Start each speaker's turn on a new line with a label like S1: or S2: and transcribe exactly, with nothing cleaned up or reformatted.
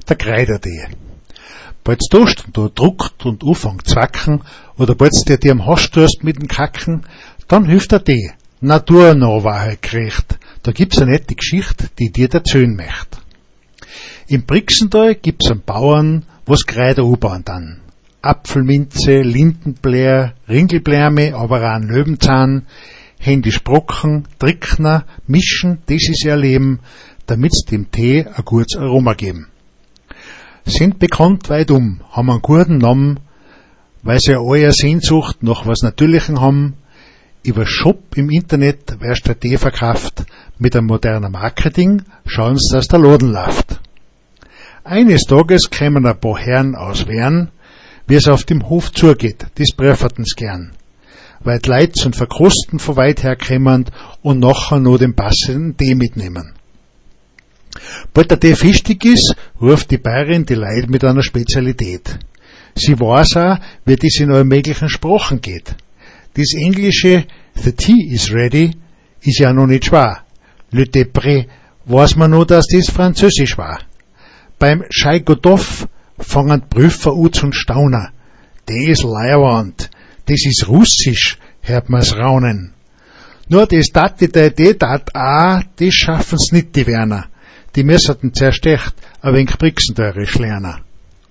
S1: der Kreiderdee. Bald's duscht und du druckt und anfängt zwacken, oder bald's dir die am Hasch tust mit dem Kacken, dann hilft der Tee. Naturnahrwahrheit kriegt. Da gibt's eine nette Geschichte, die dir erzählen möchte. Im Brixental gibt's einen Bauern, was Kreider anbauen dann. Apfelminze, Lindenblähr, Ringelblärme, aber auch einen Löwenzahn, händisch brocken, trickner, mischen, das ist ihr Leben, damit's dem Tee ein gutes Aroma geben. Sind bekannt weit um, haben einen guten Namen, weil sie alle eine Sehnsucht nach was Natürlichem haben. Über Shop im Internet wirst der Tee verkauft, mit einem modernen Marketing schauen sie, dass der Laden läuft. Eines Tages kämen ein paar Herren aus Wern, wie es auf dem Hof zugeht, das präferten's gern, weil die Leute zum Verkosten von weit her kämen und nachher noch den passenden Tee mitnehmen. Bald der Tee fischtig ist, ruft die Bäuerin die Leute mit einer Spezialität. Sie weiß auch, wie das in allen möglichen Sprachen geht. Das englische The tea is ready ist ja noch nicht schwer. Le thé prêt weiß man nur, dass das französisch war. Beim Chai Godov fangen die Prüfer an zu staunen. Das ist Leierwand, das ist russisch, hört man's raunen. Nur das dat die Idee dat auch, das schaffen's nicht die Werner. Die müssten zuerst echt ein wenig brixenterisch lernen.